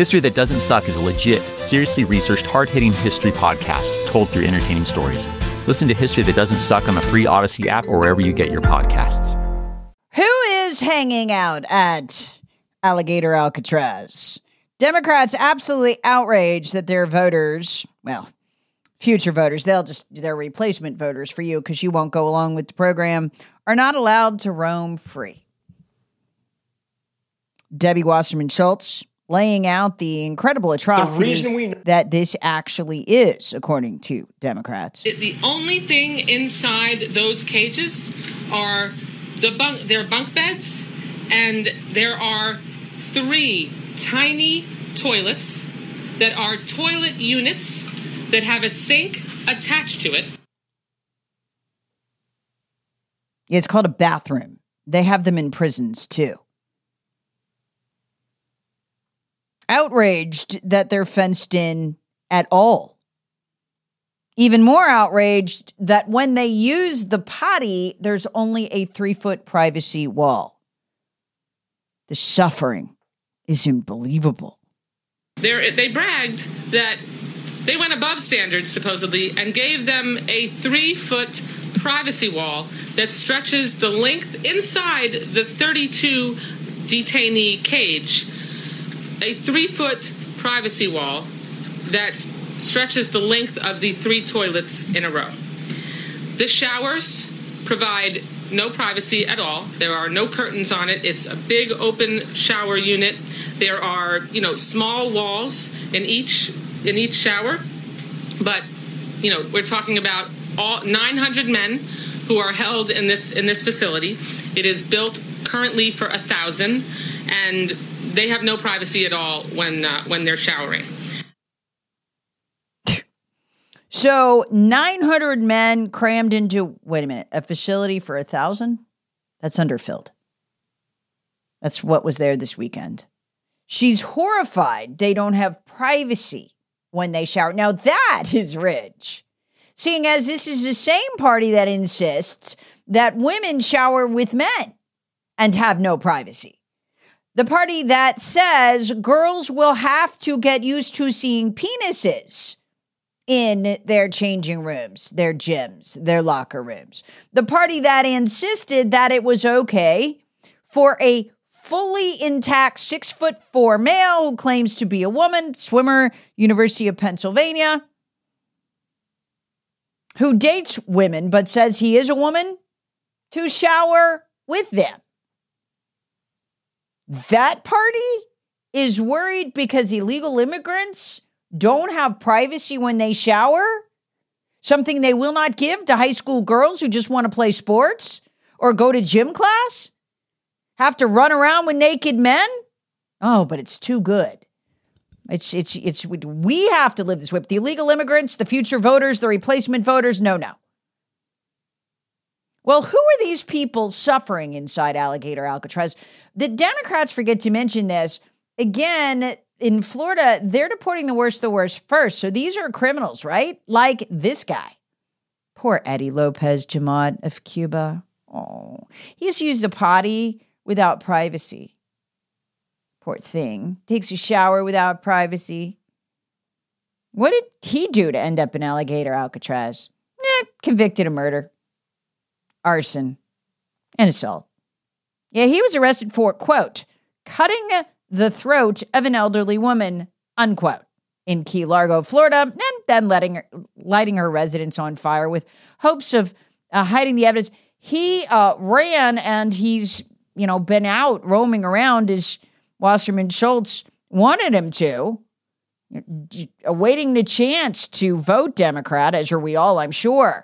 History That Doesn't Suck is a legit, seriously researched, hard-hitting history podcast told through entertaining stories. Listen to History That Doesn't Suck on the free Odyssey app or wherever you get your podcasts. Who is hanging out at Alligator Alcatraz? Democrats absolutely outraged that their voters, well, future voters, they're replacement voters for you because you won't go along with the program, are not allowed to roam free. Debbie Wasserman Schultz laying out the incredible atrocity that this actually is, according to Democrats. The only thing inside those cages are their bunk beds, and there are 3 tiny toilets that are toilet units that have a sink attached to it. It's called a bathroom. They have them in prisons, too. Outraged that they're fenced in at all. Even more outraged that when they use the potty, there's only a 3-foot privacy wall. The suffering is unbelievable. They bragged that they went above standards, supposedly, and gave them a 3-foot privacy wall that stretches the length inside the 32 detainee cage. A 3-foot privacy wall that stretches the length of the 3 toilets in a row. The showers provide no privacy at all. There are no curtains on it. It's a big open shower unit. There are, small walls in each shower. But, we're talking about all 900 men who are held in this facility. It is built currently for 1,000, and they have no privacy at all when they're showering. So 900 men crammed into, a facility for 1,000? That's underfilled. That's what was there this weekend. She's horrified they don't have privacy when they shower. Now that is rich. Seeing as this is the same party that insists that women shower with men and have no privacy. The party that says girls will have to get used to seeing penises in their changing rooms, their gyms, their locker rooms. The party that insisted that it was okay for a fully intact 6'4" male who claims to be a woman, swimmer, University of Pennsylvania, who dates women but says he is a woman, to shower with them. That party is worried because illegal immigrants don't have privacy when they shower, something they will not give to high school girls who just want to play sports or go to gym class, have to run around with naked men. Oh, but it's too good. We have to live this way. But the illegal immigrants, the future voters, the replacement voters, no. Well, who are these people suffering inside Alligator Alcatraz? The Democrats forget to mention this. Again, in Florida, they're deporting the worst first. So these are criminals, right? Like this guy. Poor Eddie Lopez Jamad of Cuba. Oh, he just used a potty without privacy. Poor thing. Takes a shower without privacy. What did he do to end up in Alligator Alcatraz? Convicted of murder, arson, and assault. Yeah, he was arrested for, quote, cutting the throat of an elderly woman, unquote, in Key Largo, Florida, and then lighting her residence on fire with hopes of hiding the evidence. He ran, and he's, been out roaming around as Wasserman Schultz wanted him to, awaiting the chance to vote Democrat, as are we all, I'm sure.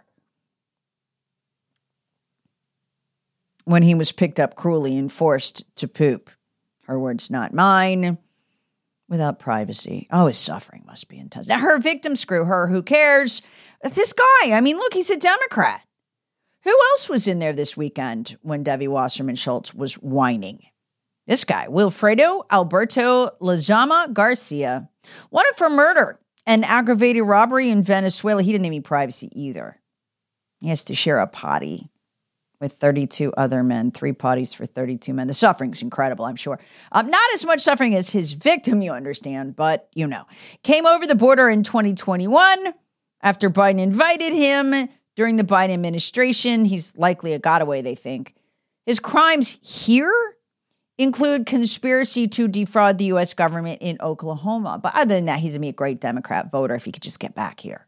When he was picked up cruelly and forced to poop. Her words, not mine. Without privacy. Oh, his suffering must be intense. Now, her victim, screw her. Who cares? This guy, look, he's a Democrat. Who else was in there this weekend when Debbie Wasserman Schultz was whining? This guy, Wilfredo Alberto Lezama Garcia, wanted for murder and aggravated robbery in Venezuela. He didn't have any privacy either. He has to share a potty with 32 other men, 3 potties for 32 men. The suffering's incredible, I'm sure. Not as much suffering as his victim, you understand, but you know. Came over the border in 2021 after Biden invited him during the Biden administration. He's likely a gotaway, they think. His crimes here include conspiracy to defraud the U.S. government in Oklahoma. But other than that, he's going to be a great Democrat voter if he could just get back here.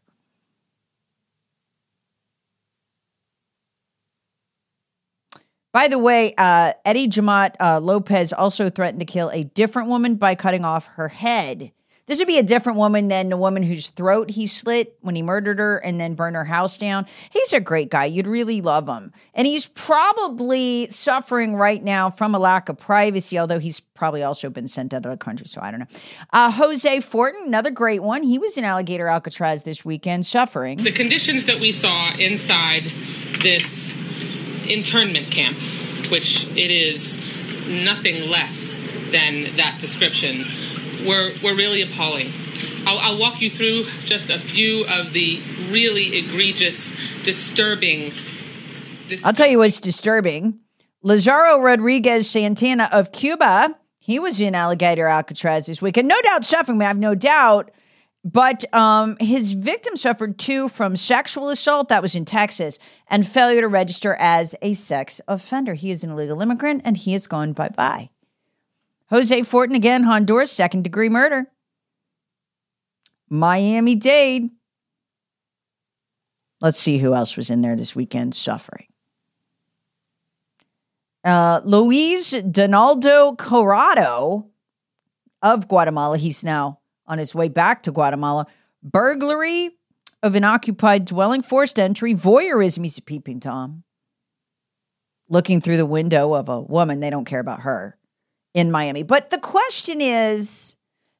By the way, Eddie Jamat Lopez also threatened to kill a different woman by cutting off her head. This would be a different woman than the woman whose throat he slit when he murdered her and then burned her house down. He's a great guy. You'd really love him. And he's probably suffering right now from a lack of privacy, although he's probably also been sent out of the country, so I don't know. Jose Fortin, another great one. He was in Alligator Alcatraz this weekend, suffering. The conditions that we saw inside this internment camp, which it is nothing less than that description, were really appalling. I'll walk you through just a few of the really egregious, disturbing. I'll tell you what's disturbing. Lazaro Rodriguez Santana of Cuba, he was in Alligator Alcatraz this weekend. No doubt suffering, I have no doubt. But his victim suffered 2 from sexual assault, that was in Texas, and failure to register as a sex offender. He is an illegal immigrant, and he has gone bye-bye. Jose Fortin, again, Honduras, 2nd-degree murder. Miami-Dade. Let's see who else was in there this weekend suffering. Luis Donaldo Corrado of Guatemala. He's now on his way back to Guatemala. Burglary of an occupied dwelling, forced entry, voyeurism. He's a peeping Tom. Looking through the window of a woman. They don't care about her in Miami. But the question is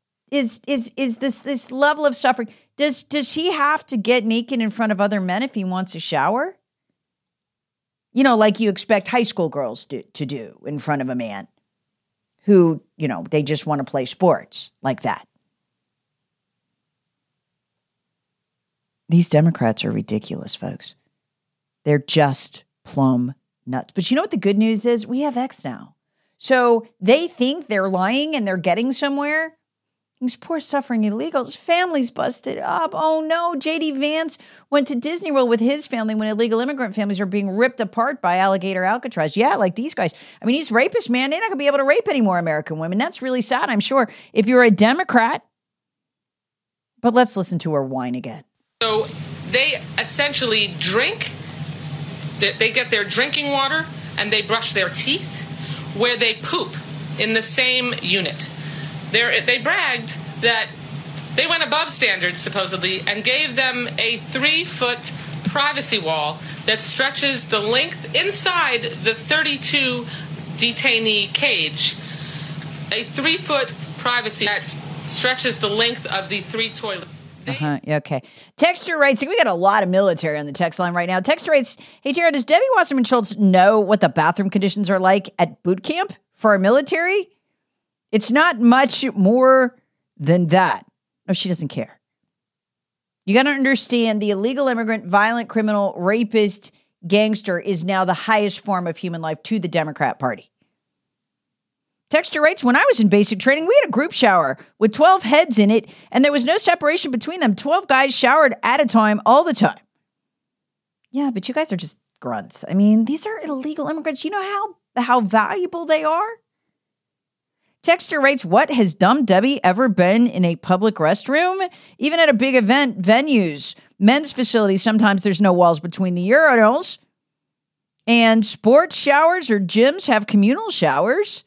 this level of suffering? Does he have to get naked in front of other men if he wants a shower? You know, like you expect high school girls to do in front of a man who, you know, they just want to play sports like that. These Democrats are ridiculous, folks. They're just plumb nuts. But you know what the good news is? We have X now. So they think they're lying and they're getting somewhere. These poor suffering illegals, families busted up. Oh no, J.D. Vance went to Disney World with his family when illegal immigrant families are being ripped apart by Alligator Alcatraz. Yeah, like these guys. I mean, these rapists, man, they're not going to be able to rape any more American women. That's really sad, I'm sure, if you're a Democrat. But let's listen to her whine again. So they essentially drink, they get their drinking water and they brush their teeth where they poop in the same unit. They bragged that they went above standards, supposedly, and gave them a 3-foot privacy wall that stretches the length inside the 32 detainee cage. A 3-foot privacy that stretches the length of the 3 toilets. Okay. Texter writes, we got a lot of military on the text line right now. Texter writes, hey, Tara, does Debbie Wasserman Schultz know what the bathroom conditions are like at boot camp for our military? It's not much more than that. No, she doesn't care. You got to understand the illegal immigrant, violent criminal, rapist, gangster is now the highest form of human life to the Democrat Party. Texter writes, when I was in basic training, we had a group shower with 12 heads in it, and there was no separation between them. 12 guys showered at a time all the time. Yeah, but you guys are just grunts. I mean, these are illegal immigrants. You know how valuable they are? Texter writes, what has Dumb Debbie ever been in a public restroom? Even at a big event venues, men's facilities, sometimes there's no walls between the urinals. And sports showers or gyms have communal showers.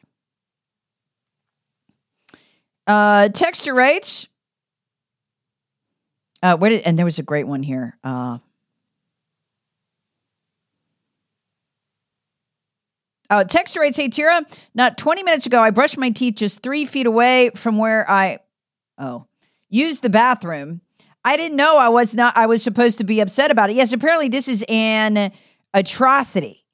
Texter writes, and there was a great one here. Texter writes, hey, Tira, not 20 minutes ago, I brushed my teeth just 3 feet away from where I used the bathroom. I didn't know I was supposed to be upset about it. Yes, apparently this is an atrocity.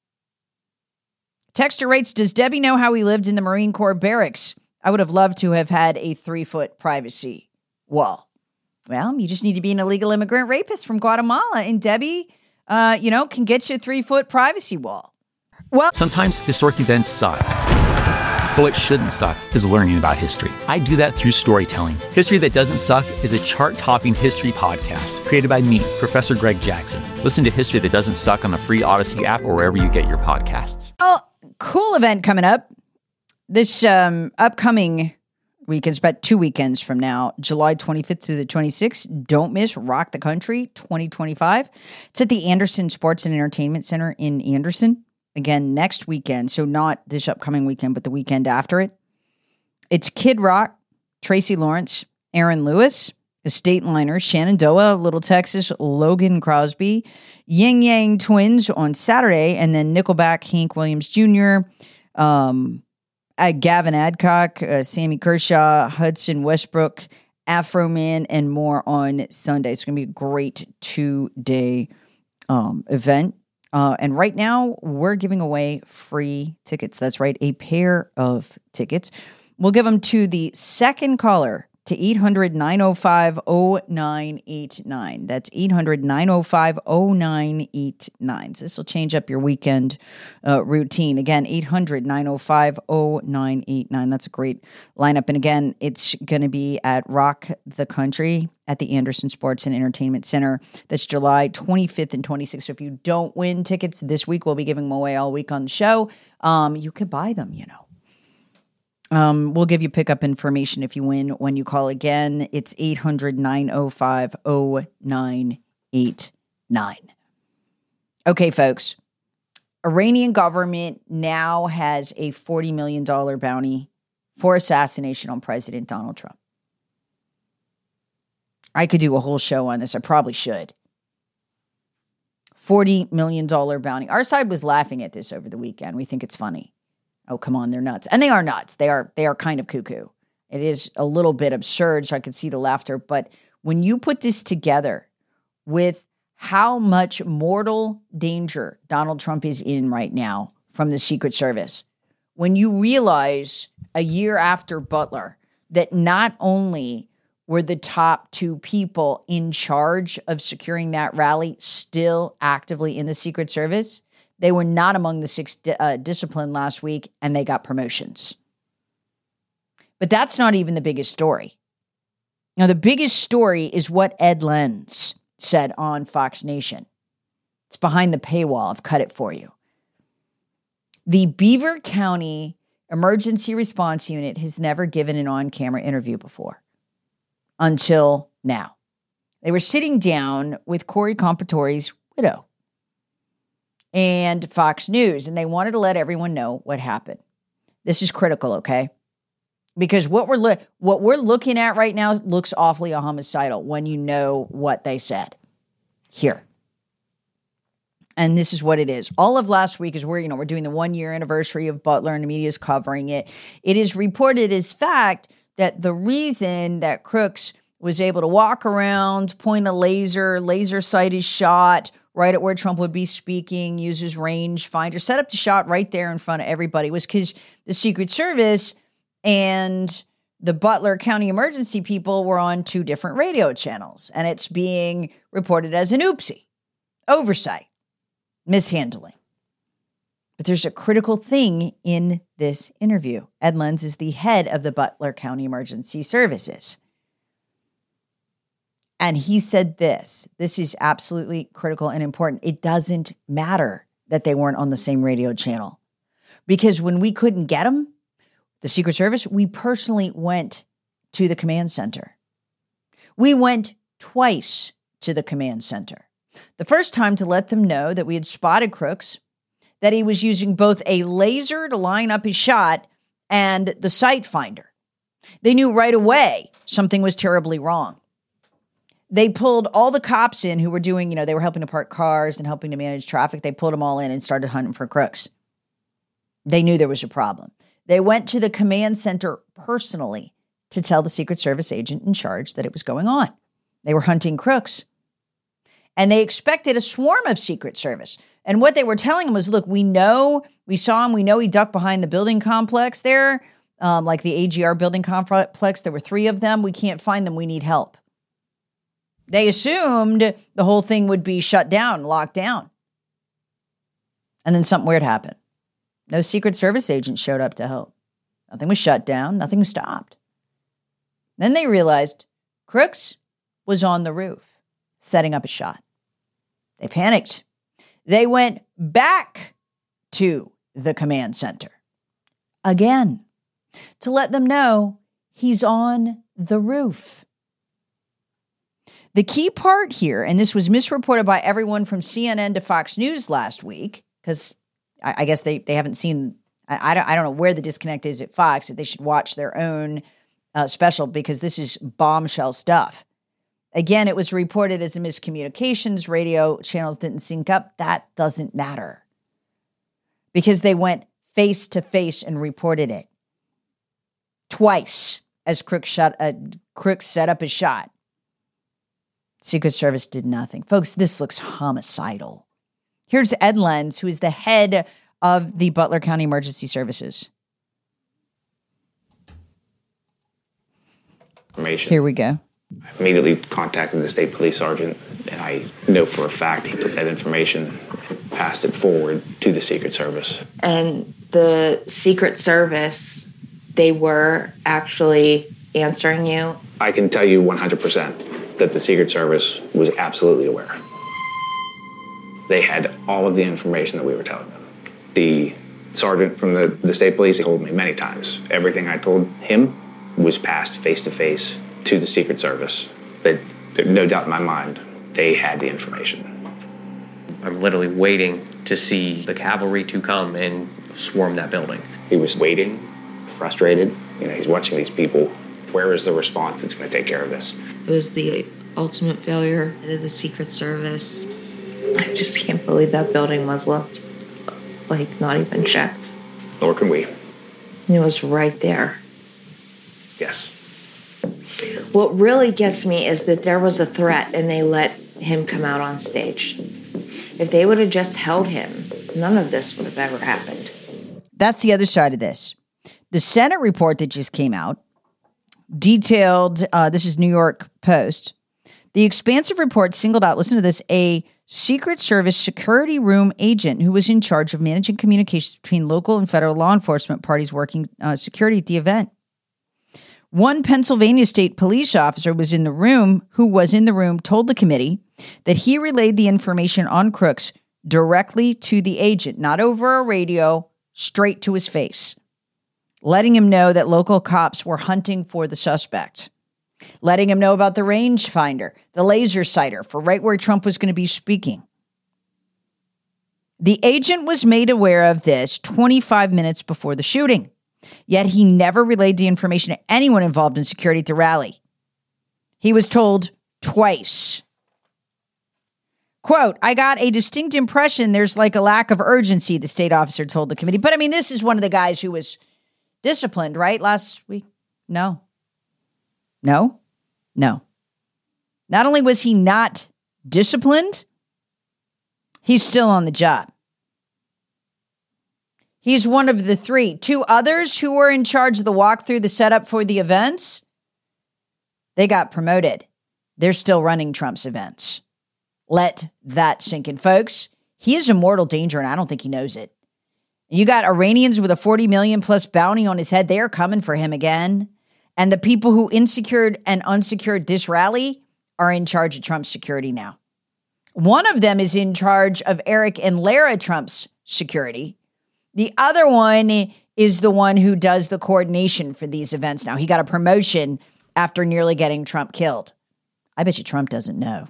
Texter writes, does Debbie know how we lived in the Marine Corps barracks? I would have loved to have had a 3-foot privacy wall. Well, you just need to be an illegal immigrant rapist from Guatemala. And Debbie can get you a 3-foot privacy wall. Well, Sometimes historic events suck. But what shouldn't suck is learning about history. I do that through storytelling. History That Doesn't Suck is a chart-topping history podcast created by me, Professor Greg Jackson. Listen to History That Doesn't Suck on the free Odyssey app or wherever you get your podcasts. Oh, cool event coming up. This upcoming weekend, it's about 2 weekends from now, July 25th through the 26th. Don't miss Rock the Country 2025. It's at the Anderson Sports and Entertainment Center in Anderson. Again, next weekend, so not this upcoming weekend, but the weekend after it. It's Kid Rock, Tracy Lawrence, Aaron Lewis, the Stateliners, Shenandoah, Little Texas, Logan Crosby, Yin Yang Twins on Saturday, and then Nickelback, Hank Williams Jr., Gavin Adcock, Sammy Kershaw, Hudson Westbrook, Afro Man, and more on Sunday. It's going to be a great 2-day event. And right now, we're giving away free tickets. That's right, a pair of tickets. We'll give them to the second caller to 800-905-0989. That's 800-905-0989. So this will change up your weekend routine. Again, 800-905-0989. That's a great lineup. And again, it's going to be at Rock the Country at the Anderson Sports and Entertainment Center. That's July 25th and 26th. So if you don't win tickets this week, we'll be giving them away all week on the show. You can buy them, We'll give you pickup information if you win when you call again. It's 800-905-0989. Okay, folks. Iranian government now has a $40 million bounty for assassination on President Donald Trump. I could do a whole show on this. I probably should. $40 million bounty. Our side was laughing at this over the weekend. We think it's funny. Oh, come on, they're nuts. And they are nuts. They are kind of cuckoo. It is a little bit absurd, so I could see the laughter. But when you put this together with how much mortal danger Donald Trump is in right now from the Secret Service, when you realize a year after Butler that not only were the top 2 people in charge of securing that rally still actively in the Secret Service, they were not among the 6 disciplined last week, and they got promotions. But that's not even the biggest story. Now, the biggest story is what Ed Lenz said on Fox Nation. It's behind the paywall. I've cut it for you. The Beaver County Emergency Response Unit has never given an on-camera interview before until now. They were sitting down with Corey Compatore's widow and Fox News, and they wanted to let everyone know what happened. This is critical, okay? Because what we're looking at right now looks awfully homicidal when you know what they said. Here. And this is what it is. All of last week is we're doing the 1-year anniversary of Butler, and the media is covering it. It is reported as fact that the reason that Crooks was able to walk around, point a laser sight is shot right at where Trump would be speaking, use his range finder, set up the shot right there in front of everybody, was because the Secret Service and the Butler County emergency people were on 2 different radio channels, and it's being reported as an oopsie, oversight, mishandling. But there's a critical thing in this interview. Ed Lenz is the head of the Butler County Emergency Services. And he said this is absolutely critical and important. It doesn't matter that they weren't on the same radio channel. Because when we couldn't get them, the Secret Service, we personally went to the command center. We went twice to the command center. The first time to let them know that we had spotted Crooks, that he was using both a laser to line up his shot and the sight finder. They knew right away something was terribly wrong. They pulled all the cops in who were doing, they were helping to park cars and helping to manage traffic. They pulled them all in and started hunting for Crooks. They knew there was a problem. They went to the command center personally to tell the Secret Service agent in charge that it was going on. They were hunting Crooks. And they expected a swarm of Secret Service. And what they were telling him was, look, we saw him, we know he ducked behind the building complex there, like the AGR building complex. There were 3 of them. We can't find them. We need help. They assumed the whole thing would be shut down, locked down. And then something weird happened. No Secret Service agents showed up to help. Nothing was shut down. Nothing was stopped. Then they realized Crooks was on the roof, setting up a shot. They panicked. They went back to the command center again to let them know he's on the roof. The key part here, and this was misreported by everyone from CNN to Fox News last week, because I guess they haven't seen, I don't know where the disconnect is at Fox, that they should watch their own special, because this is bombshell stuff. Again, it was reported as a miscommunications. Radio channels didn't sync up. That doesn't matter, because they went face to face and reported it twice as Crooks set up his shot. Secret Service did nothing. Folks, this looks homicidal. Here's Ed Lenz, who is the head of the Butler County Emergency Services. Here we go. I immediately contacted the state police sergeant, and I know for a fact he took that information and passed it forward to the Secret Service. And the Secret Service, they were actually answering you? I can tell you 100% that the Secret Service was absolutely aware. They had all of the information that we were telling them. The sergeant from the state police told me many times everything I told him was passed face-to-face to the Secret Service. But no doubt in my mind, they had the information. I'm literally waiting to see the cavalry to come and swarm that building. He was waiting, frustrated. He's watching these people. Where is the response that's going to take care of this? It was the ultimate failure of the Secret Service. I just can't believe that building was left, not even checked. Nor can we. It was right there. Yes. What really gets me is that there was a threat and they let him come out on stage. If they would have just held him, none of this would have ever happened. That's the other side of this. The Senate report that just came out detailed, this is New York Post, the expansive report singled out, listen to this, a Secret Service security room agent who was in charge of managing communications between local and federal law enforcement parties working security at the event. One Pennsylvania state police officer who was in the room, told the committee that he relayed the information on Crooks directly to the agent, not over a radio, straight to his face, letting him know that local cops were hunting for the suspect, letting him know about the rangefinder, the laser sighter for right where Trump was going to be speaking. The agent was made aware of this 25 minutes before the shooting, yet he never relayed the information to anyone involved in security at the rally. He was told twice. Quote, I got a distinct impression there's like a lack of urgency, the state officer told the committee. But I mean, this is one of the guys who was disciplined, right? Last week? No. Not only was he not disciplined, he's still on the job. He's one of the three. Two others who were in charge of the walkthrough, the setup for the events, they got promoted. They're still running Trump's events. Let that sink in, folks. He is a mortal danger, and I don't think he knows it. You got Iranians with a 40 million plus bounty on his head. They are coming for him again. And the people who insecured and unsecured this rally are in charge of Trump's security now. One of them is in charge of Eric and Lara Trump's security. The other one is the one who does the coordination for these events now. He got a promotion after nearly getting Trump killed. I bet you Trump doesn't know.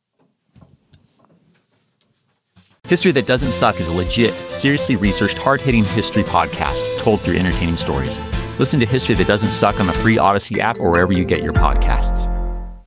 History That Doesn't Suck is a legit, seriously researched, hard-hitting history podcast told through entertaining stories. Listen to History That Doesn't Suck on the free Odyssey app or wherever you get your podcasts.